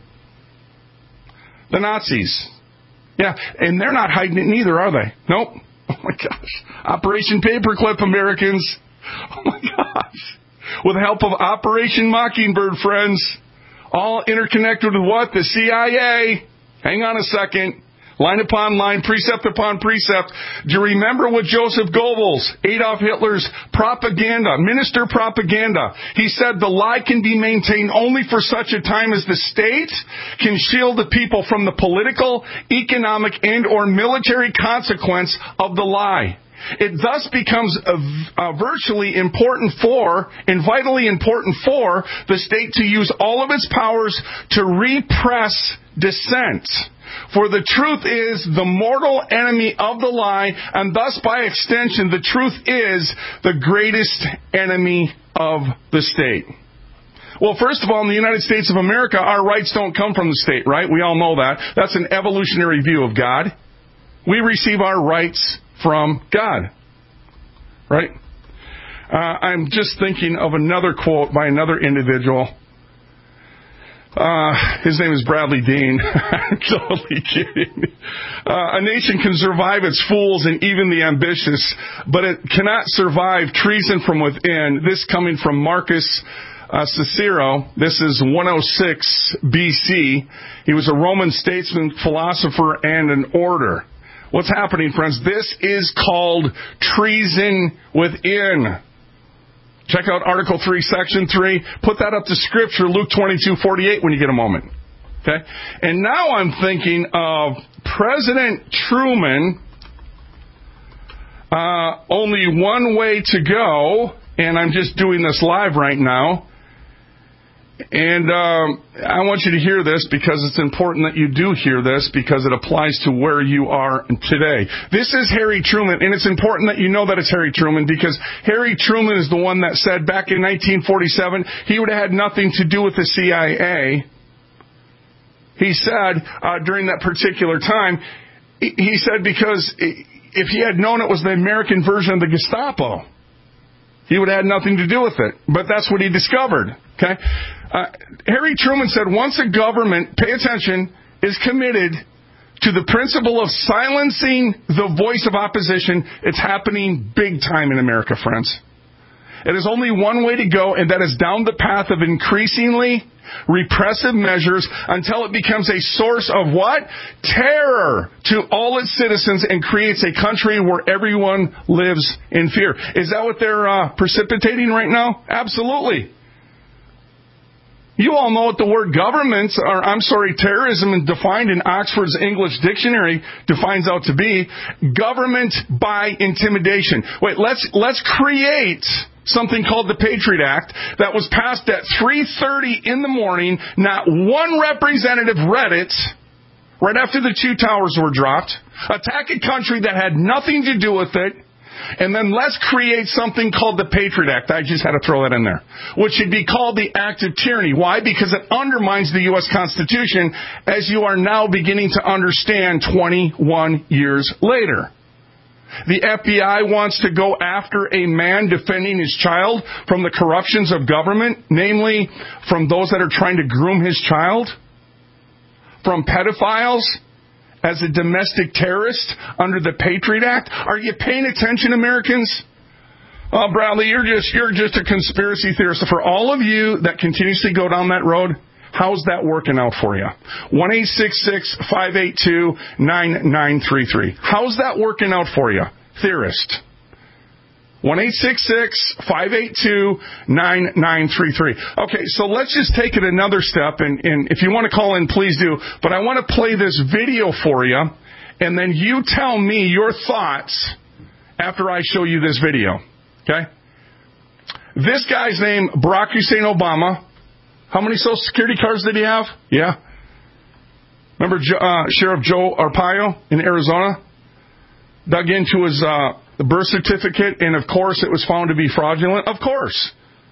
The Nazis. Yeah, and they're not hiding it neither, are they? Nope. Oh, my gosh. Operation Paperclip, Americans. Oh, my gosh. With the help of Operation Mockingbird, friends. All interconnected with what? The C I A. Hang on a second. Line upon line, precept upon precept. Do you remember what Joseph Goebbels, Adolf Hitler's propaganda, minister propaganda? He said the lie can be maintained only for such a time as the state can shield the people from the political, economic, and or military consequence of the lie. It thus becomes a, a virtually important for, and vitally important for, the state to use all of its powers to repress dissent. For the truth is the mortal enemy of the lie, and thus by extension the truth is the greatest enemy of the state. Well, first of all, in the United States of America, our rights don't come from the state, right? We all know that. That's an evolutionary view of God. We receive our rights from God, right? Uh, I'm just thinking of another quote by another individual. Uh, his name is Bradley Dean. I'm totally kidding. Uh, a nation can survive its fools and even the ambitious, but it cannot survive treason from within. This coming from Marcus uh, Cicero. This is one oh six B C. He was a Roman statesman, philosopher, and an orator. What's happening, friends? This is called treason within. Check out Article three, Section three. Put that up to Scripture, Luke twenty-two forty-eight, when you get a moment. Okay? And now I'm thinking of President Truman. Uh, only one way to go, and I'm just doing this live right now. And um, I want you to hear this because it's important that you do hear this because it applies to where you are today. This is Harry Truman, and it's important that you know that it's Harry Truman because Harry Truman is the one that said back in nineteen forty-seven he would have had nothing to do with the C I A. He said uh, during that particular time, he said because if he had known it was the American version of the Gestapo, he would have had nothing to do with it. But that's what he discovered. Okay, uh, Harry Truman said, once a government, pay attention, is committed to the principle of silencing the voice of opposition, it's happening big time in America, friends. It is only one way to go, and that is down the path of increasingly repressive measures until it becomes a source of what? Terror to all its citizens and creates a country where everyone lives in fear. Is that what they're uh, precipitating right now? Absolutely. You all know what the word government, or I'm sorry, terrorism defined in Oxford's English Dictionary defines out to be government by intimidation. Wait, let's let's create something called the Patriot Act that was passed at three thirty in the morning. Not one representative read it right after the two towers were dropped. Attack a country that had nothing to do with it. And then let's create something called the Patriot Act. I just had to throw that in there. Which should be called the Act of Tyranny. Why? Because it undermines the U S Constitution, as you are now beginning to understand twenty-one years later. The F B I wants to go after a man defending his child from the corruptions of government, namely from those that are trying to groom his child, from pedophiles, as a domestic terrorist under the Patriot Act. Are you paying attention, Americans? Oh, Bradley, you're just you're just a conspiracy theorist. For all of you that continuously go down that road, how's that working out for you? one eight six six, five eight two, nine nine three three. How's that working out for you, theorist? one eight six six, five eight two, nine nine three three. Okay, so let's just take it another step, and, and if you want to call in, please do. But I want to play this video for you, and then you tell me your thoughts after I show you this video. Okay? This guy's name, Barack Hussein Obama. How many Social Security cards did he have? Yeah. Remember uh, Sheriff Joe Arpaio in Arizona? Dug into his uh, birth certificate, and of course it was found to be fraudulent. Of course.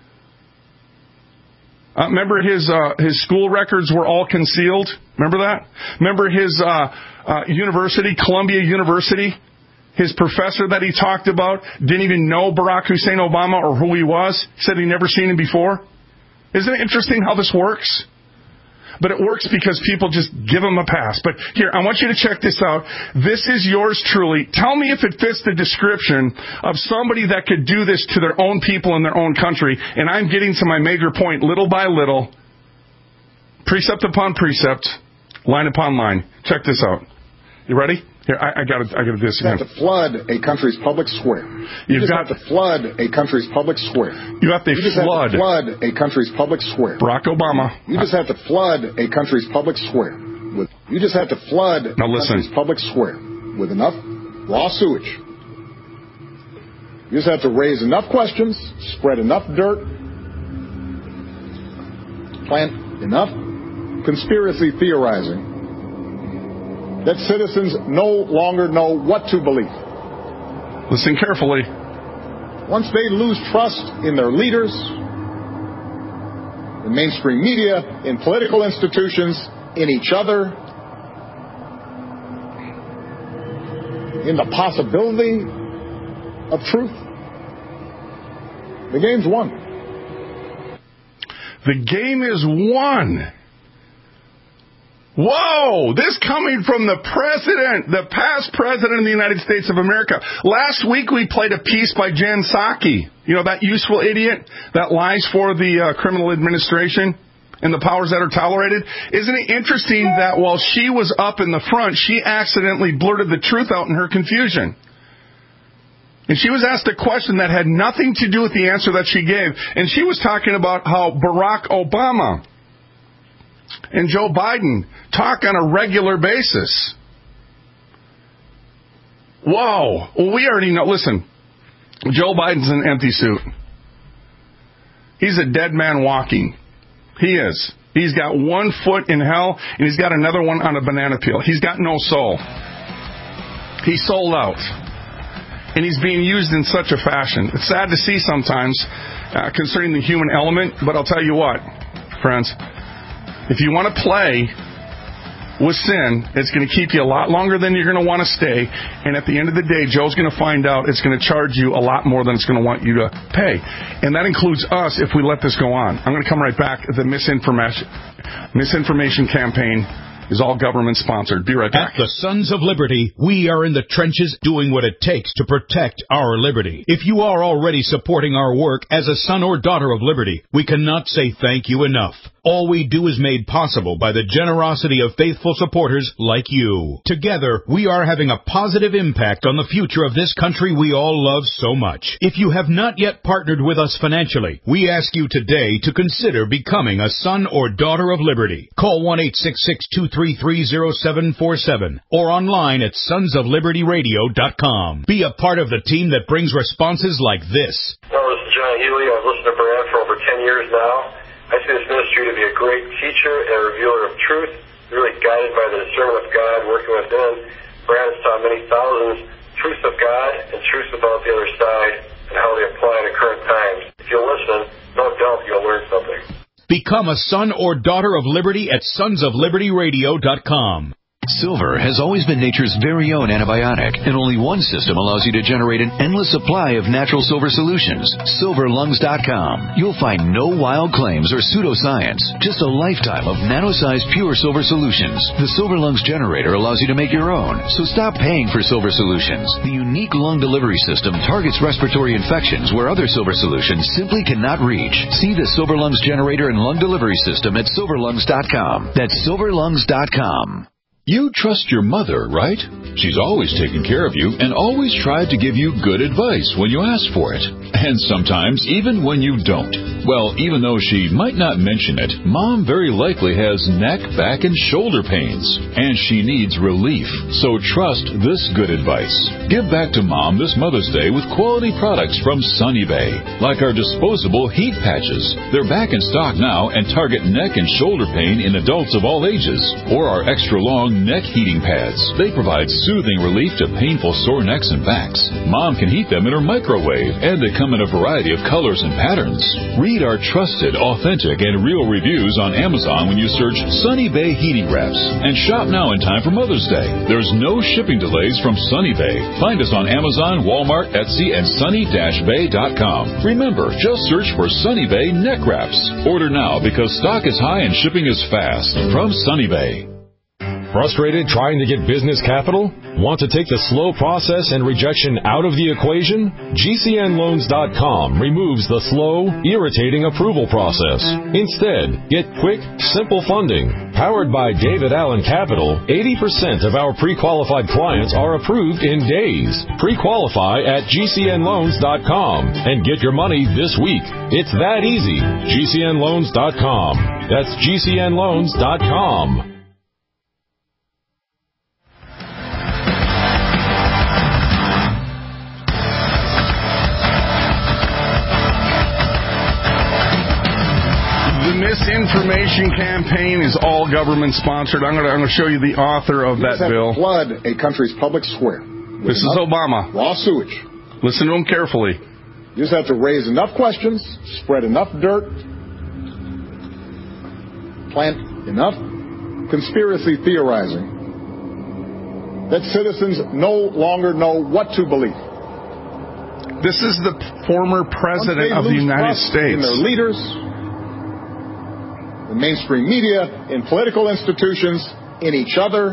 Uh, remember his uh, his school records were all concealed? Remember that? Remember his uh, uh, university, Columbia University? His professor that he talked about didn't even know Barack Hussein Obama or who he was. Said he'd never seen him before. Isn't it interesting how this works? But it works because people just give him a pass. But here, I want you to check this out. This is yours truly. Tell me if it fits the description of somebody that could do this to their own people in their own country. And I'm getting to my major point little by little, precept upon precept, line upon line. Check this out. You ready? Here, I, I got to I got to do this again. You have to flood a country's public square. You You've just got have to flood a country's public square. You have to you just flood. Have to flood a country's public square. Barack Obama. You just have to flood a country's public square. With you just have to flood now a listen. country's public square with enough raw sewage. You just have to raise enough questions, spread enough dirt, plant enough conspiracy theorizing that citizens no longer know what to believe. Listen carefully. Once they lose trust in their leaders, in mainstream media, in political institutions, in each other, in the possibility of truth, the game's won. The game is won. Whoa! This coming from the president, the past president of the United States of America. Last week we played a piece by Jen Psaki. You know, that useful idiot that lies for the uh, criminal administration and the powers that are tolerated. Isn't it interesting that while she was up in the front, she accidentally blurted the truth out in her confusion? And she was asked a question that had nothing to do with the answer that she gave. And she was talking about how Barack Obama and Joe Biden talk on a regular basis. Whoa. Well, we already know. Listen, Joe Biden's an empty suit. He's a dead man walking. He is. He's got one foot in hell, and he's got another one on a banana peel. He's got no soul. He's sold out. And he's being used in such a fashion. It's sad to see sometimes uh, concerning the human element, but I'll tell you what, friends. If you want to play with sin. It's going to keep you a lot longer than you're going to want to stay. And at the end of the day, Joe's going to find out it's going to charge you a lot more than it's going to want you to pay. And that includes us if we let this go on. I'm going to come right back. The misinformation, misinformation campaign is all government-sponsored. Be right back. At the Sons of Liberty, we are in the trenches doing what it takes to protect our liberty. If you are already supporting our work as a son or daughter of liberty, we cannot say thank you enough. All we do is made possible by the generosity of faithful supporters like you. Together, we are having a positive impact on the future of this country we all love so much. If you have not yet partnered with us financially, we ask you today to consider becoming a son or daughter of liberty. Call one eight six six, two three three, zero seven four seven or online at sons of liberty radio dot com. Be a part of the team that brings responses like this. Hello, this is John Healy. I've listened to Brad for over ten years now. I see this ministry to be a great teacher and a revealer of truth, really guided by the discernment of God working within. Brad has taught many thousands truths of God and truths about the other side and how they apply to current times. If you'll listen, no doubt you'll learn something. Become a son or daughter of liberty at sons of liberty radio dot com. Silver has always been nature's very own antibiotic, and only one system allows you to generate an endless supply of natural silver solutions. silver lungs dot com. You'll find no wild claims or pseudoscience, just a lifetime of nano-sized pure silver solutions. The Silver Lungs generator allows you to make your own, so stop paying for silver solutions. The unique lung delivery system targets respiratory infections where other silver solutions simply cannot reach. See the Silver Lungs generator and lung delivery system at silver lungs dot com. That's silver lungs dot com. You trust your mother, right? She's always taken care of you and always tried to give you good advice when you ask for it. And sometimes even when you don't. Well, even though she might not mention it, Mom very likely has neck, back, and shoulder pains. And she needs relief. So trust this good advice. Give back to Mom this Mother's Day with quality products from Sunny Bay. Like our disposable heat patches. They're back in stock now and target neck and shoulder pain in adults of all ages. Or our extra long neck heating pads. They provide soothing relief to painful sore necks and backs. Mom can heat them in her microwave, and they come in a variety of colors and patterns. Read our trusted, authentic, and real reviews on Amazon when you search Sunny Bay Heating Wraps. And shop now in time for Mother's Day. There's no shipping delays from Sunny Bay. Find us on Amazon, Walmart, Etsy, and sunny dash bay dot com. Remember, just search for Sunny Bay Neck Wraps. Order now because stock is high and shipping is fast. From Sunny Bay. Frustrated trying to get business capital? Want to take the slow process and rejection out of the equation? G C N loans dot com removes the slow, irritating approval process. Instead, get quick, simple funding. Powered by David Allen Capital, eighty percent of our pre-qualified clients are approved in days. Pre-qualify at G C N loans dot com and get your money this week. It's that easy. G C N loans dot com. That's G C N loans dot com. Misinformation campaign is all government sponsored. I'm going to I'm going to show you the author of that bill. Flood a country's public square. This is Obama. Raw sewage. Listen to him carefully. You just have to raise enough questions, spread enough dirt, plant enough conspiracy theorizing that citizens no longer know what to believe. This is the former president of the United States. In their leaders, in mainstream media, in political institutions, in each other,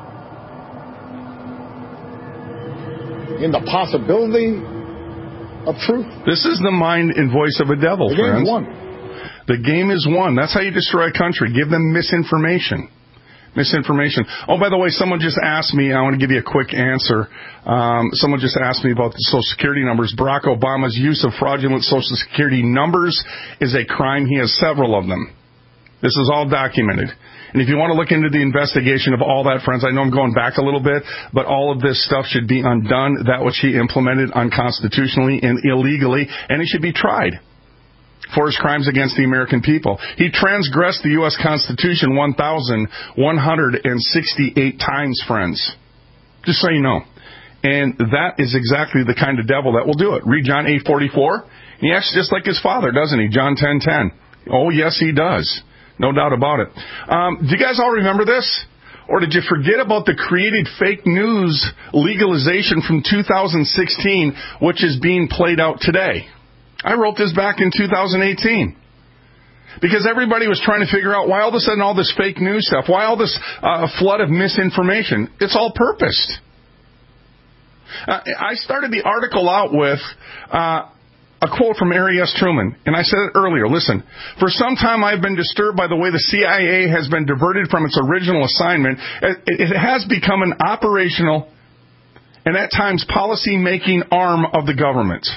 in the possibility of truth. This is the mind and voice of a devil, the friends. The game is won. The game is won. That's how you destroy a country. Give them misinformation. Misinformation. Oh, by the way, someone just asked me, I want to give you a quick answer. Um, someone just asked me about the Social Security numbers. Barack Obama's use of fraudulent Social Security numbers is a crime. He has several of them. This is all documented. And if you want to look into the investigation of all that, friends, I know I'm going back a little bit, but all of this stuff should be undone, that which he implemented unconstitutionally and illegally, and he should be tried for his crimes against the American people. He transgressed the U S Constitution one thousand one hundred sixty-eight times, friends. Just so you know. And that is exactly the kind of devil that will do it. Read John eight forty-four. He acts just like his father, doesn't he? John ten ten. Oh, yes, he does. No doubt about it. Um, do you guys all remember this? Or did you forget about the created fake news legalization from two thousand sixteen, which is being played out today? I wrote this back in two thousand eighteen. Because everybody was trying to figure out why all of a sudden all this fake news stuff, why all this uh, flood of misinformation. It's all purposed. Uh, I started the article out with uh, a quote from Harry S. Truman, and I said it earlier. Listen, for some time I've been disturbed by the way the C I A has been diverted from its original assignment. It, it has become an operational and at times policy-making arm of the government.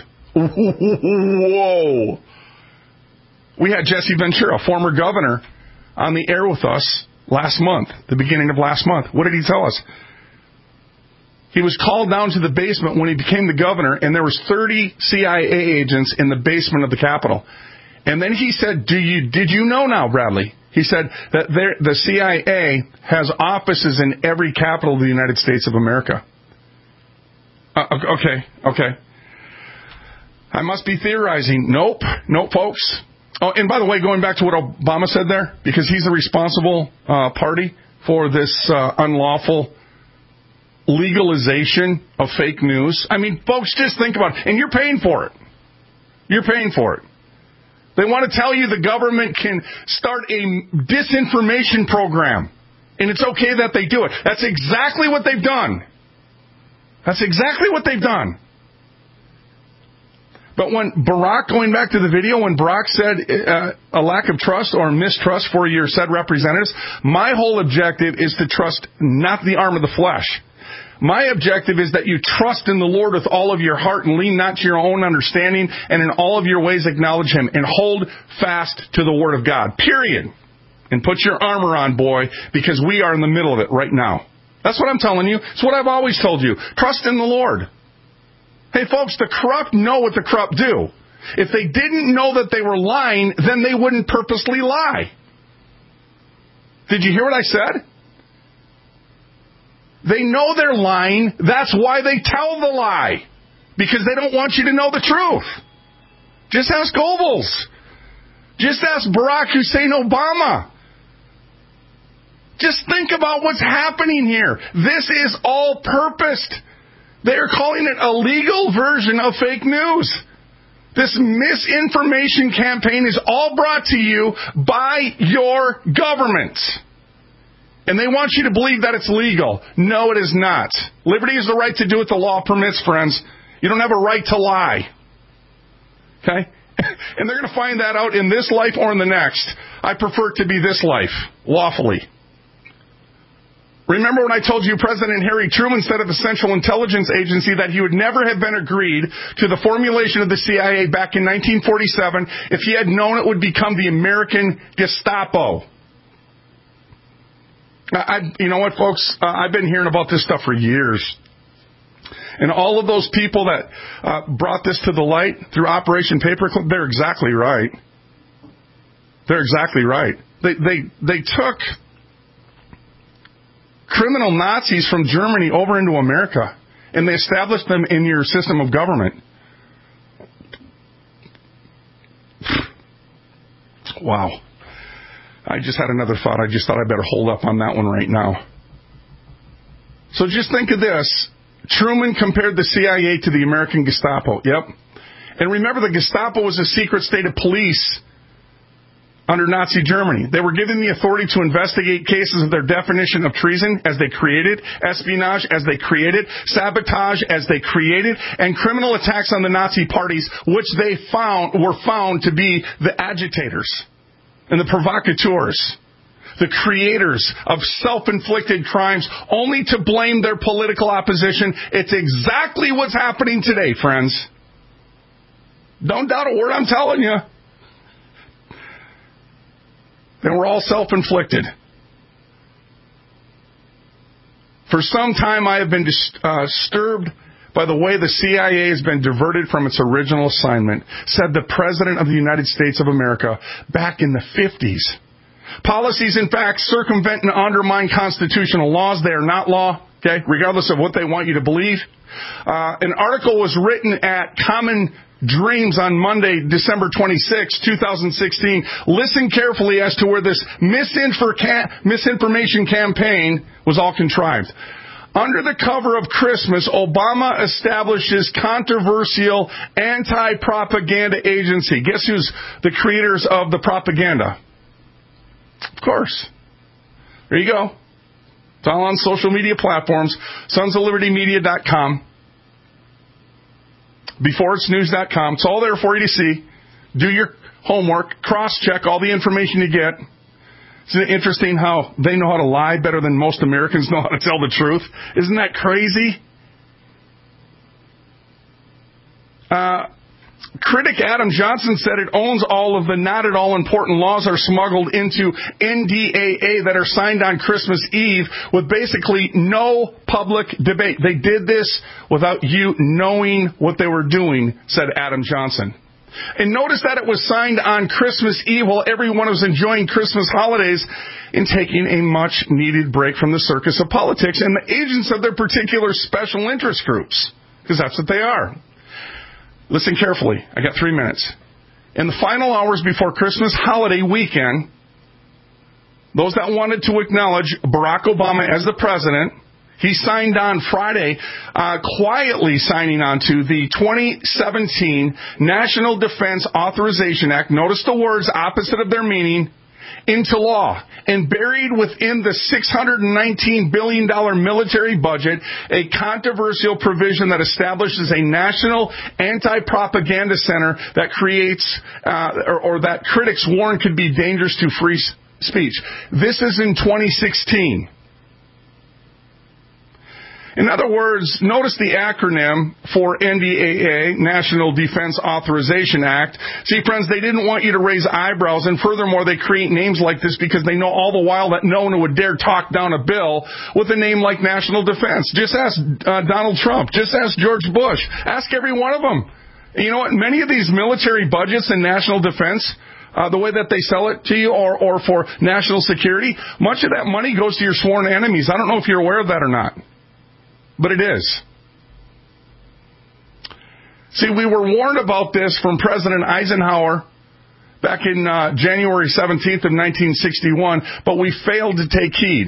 Whoa. We had Jesse Ventura, former governor, on the air with us last month, the beginning of last month. What did he tell us? He was called down to the basement when he became the governor, and there was thirty C I A agents in the basement of the Capitol. And then he said, "Do you did you know now, Bradley?" He said that there, the C I A has offices in every capital of the United States of America. Uh, okay, okay. I must be theorizing. Nope, nope, folks. Oh, and by the way, going back to what Obama said there, because he's the responsible uh, party for this uh, unlawful legalization of fake news. I mean, folks, just think about it. And you're paying for it. You're paying for it. They want to tell you the government can start a disinformation program. And it's okay that they do it. That's exactly what they've done. That's exactly what they've done. But when Barack, going back to the video, when Barack said uh, a lack of trust or mistrust for your said representatives, my whole objective is to trust not the arm of the flesh. My objective is that you trust in the Lord with all of your heart and lean not to your own understanding, and in all of your ways acknowledge Him and hold fast to the Word of God. Period. And put your armor on, boy, because we are in the middle of it right now. That's what I'm telling you. It's what I've always told you. Trust in the Lord. Hey, folks, the corrupt know what the corrupt do. If they didn't know that they were lying, then they wouldn't purposely lie. Did you hear what I said? They know they're lying. That's why they tell the lie. Because they don't want you to know the truth. Just ask Goebbels. Just ask Barack Hussein Obama. Just think about what's happening here. This is all purposed. They're calling it a legal version of fake news. This misinformation campaign is all brought to you by your government. And they want you to believe that it's legal. No, it is not. Liberty is the right to do what the law permits, friends. You don't have a right to lie. Okay? And they're going to find that out in this life or in the next. I prefer it to be this life, lawfully. Remember when I told you President Harry Truman said of the Central Intelligence Agency that he would never have been agreed to the formulation of the C I A back in nineteen forty-seven if he had known it would become the American Gestapo. I, you know what, folks? Uh, I've been hearing about this stuff for years. And all of those people that uh, brought this to the light through Operation Paperclip, they're exactly right. They're exactly right. They they they took criminal Nazis from Germany over into America, and they established them in your system of government. Wow. I just had another thought. I just thought I better hold up on that one right now. So just think of this. Truman compared the C I A to the American Gestapo. Yep. And remember, the Gestapo was a secret state of police under Nazi Germany. They were given the authority to investigate cases of their definition of treason as they created, espionage as they created, sabotage as they created, and criminal attacks on the Nazi parties, which they found were found to be the agitators and the provocateurs, the creators of self-inflicted crimes, only to blame their political opposition. It's exactly what's happening today, friends. Don't doubt a word I'm telling you. They were all self-inflicted. For some time, I have been uh, disturbed by the way the C I A has been diverted from its original assignment, said the President of the United States of America back in the fifties. Policies, in fact, circumvent and undermine constitutional laws. They are not law, okay, regardless of what they want you to believe. Uh, an article was written at common Dreams on Monday, December twenty-sixth, twenty sixteen. Listen carefully as to where this misinfor- misinformation campaign was all contrived. Under the cover of Christmas, Obama establishes controversial anti-propaganda agency. Guess who's the creators of the propaganda? Of course. There you go. It's all on social media platforms. sons of liberty media dot com. before it's news dot com. It's all there for you to see. Do your homework. Cross-check all the information you get. Isn't it interesting how they know how to lie better than most Americans know how to tell the truth? Isn't that crazy? Uh, critic Adam Johnson said it owns all of the not at all important laws are smuggled into N D A A that are signed on Christmas Eve with basically no public debate. They did this without you knowing what they were doing, said Adam Johnson. And notice that it was signed on Christmas Eve while everyone was enjoying Christmas holidays and taking a much-needed break from the circus of politics and the agents of their particular special interest groups, because that's what they are. Listen carefully. I got three minutes. In the final hours before Christmas holiday weekend, those that wanted to acknowledge Barack Obama as the president, he signed on Friday, uh, quietly signing on to the twenty seventeen National Defense Authorization Act. Notice the words opposite of their meaning, into law. And buried within the six hundred nineteen billion dollars military budget, a controversial provision that establishes a national anti-propaganda center that creates, uh, or, or that critics warn could be dangerous to free speech. This is in twenty sixteen. In other words, notice the acronym for N D A A, National Defense Authorization Act. See, friends, they didn't want you to raise eyebrows, and furthermore, they create names like this because they know all the while that no one would dare talk down a bill with a name like National Defense. Just ask uh, Donald Trump. Just ask George Bush. Ask every one of them. And you know what? Many of these military budgets and national defense, Uh, the way that they sell it to you, or, or for national security, much of that money goes to your sworn enemies. I don't know if you're aware of that or not. But it is. See, we were warned about this from President Eisenhower back in uh, January seventeenth of nineteen sixty-one, but we failed to take heed.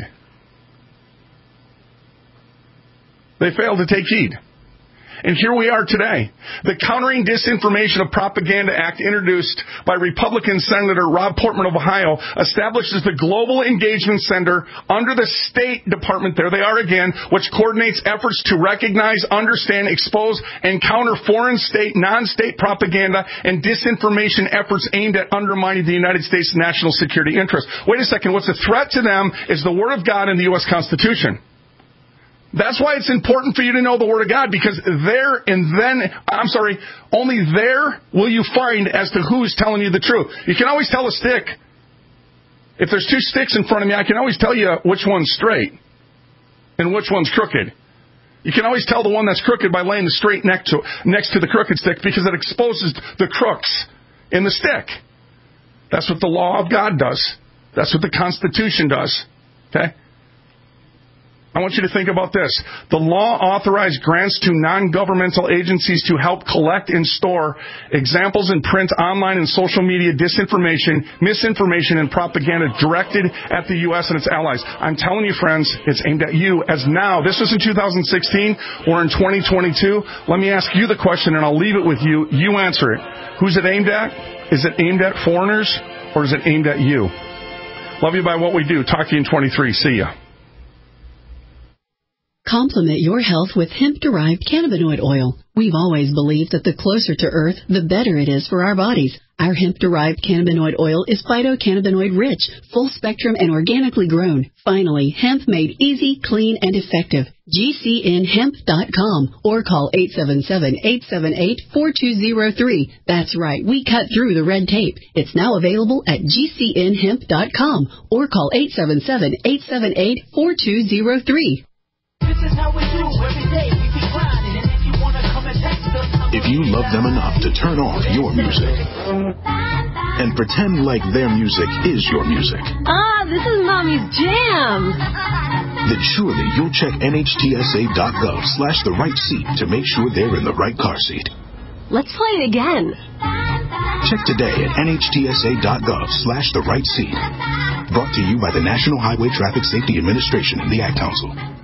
They failed to take heed. And here we are today. The Countering Disinformation of Propaganda Act, introduced by Republican Senator Rob Portman of Ohio, establishes the Global Engagement Center under the State Department, there they are again, which coordinates efforts to recognize, understand, expose, and counter foreign state, non-state propaganda and disinformation efforts aimed at undermining the United States national security interests. Wait a second, what's a threat to them is the Word of God in the U S Constitution. That's why it's important for you to know the Word of God, because there and then, I'm sorry, only there will you find as to who's telling you the truth. You can always tell a stick. If there's two sticks in front of me, I can always tell you which one's straight and which one's crooked. You can always tell the one that's crooked by laying the straight next to, next to the crooked stick, because it exposes the crooks in the stick. That's what the law of God does. That's what the Constitution does. Okay? I want you to think about this. The law authorized grants to non-governmental agencies to help collect and store examples in print, online, and social media disinformation, misinformation, and propaganda directed at the U S and its allies. I'm telling you, friends, it's aimed at you as now. This was in two thousand sixteen. We're in twenty twenty-two. Let me ask you the question, and I'll leave it with you. You answer it. Who's it aimed at? Is it aimed at foreigners, or is it aimed at you? Love you by what we do. Talk to you in twenty-three. See ya. Complement your health with hemp-derived cannabinoid oil. We've always believed that the closer to Earth, the better it is for our bodies. Our hemp-derived cannabinoid oil is phytocannabinoid-rich, full-spectrum, and organically grown. Finally, hemp made easy, clean, and effective. G C N hemp dot com or call eight seven seven, eight seven eight, four two zero three. That's right, we cut through the red tape. It's now available at G C N hemp dot com or call eight seven seven, eight seven eight, four two zero three. This is how we do every day. We keep grinding, and if you want to come and text us, if you love them enough to turn off your music and pretend like their music is your music, ah, this is Mommy's jam, then surely you'll check N H T S A dot gov slash the right seat to make sure they're in the right car seat. Let's play it again. Check today at nhtsa.gov slash the right seat. Brought to you by the National Highway Traffic Safety Administration and the Ad Council.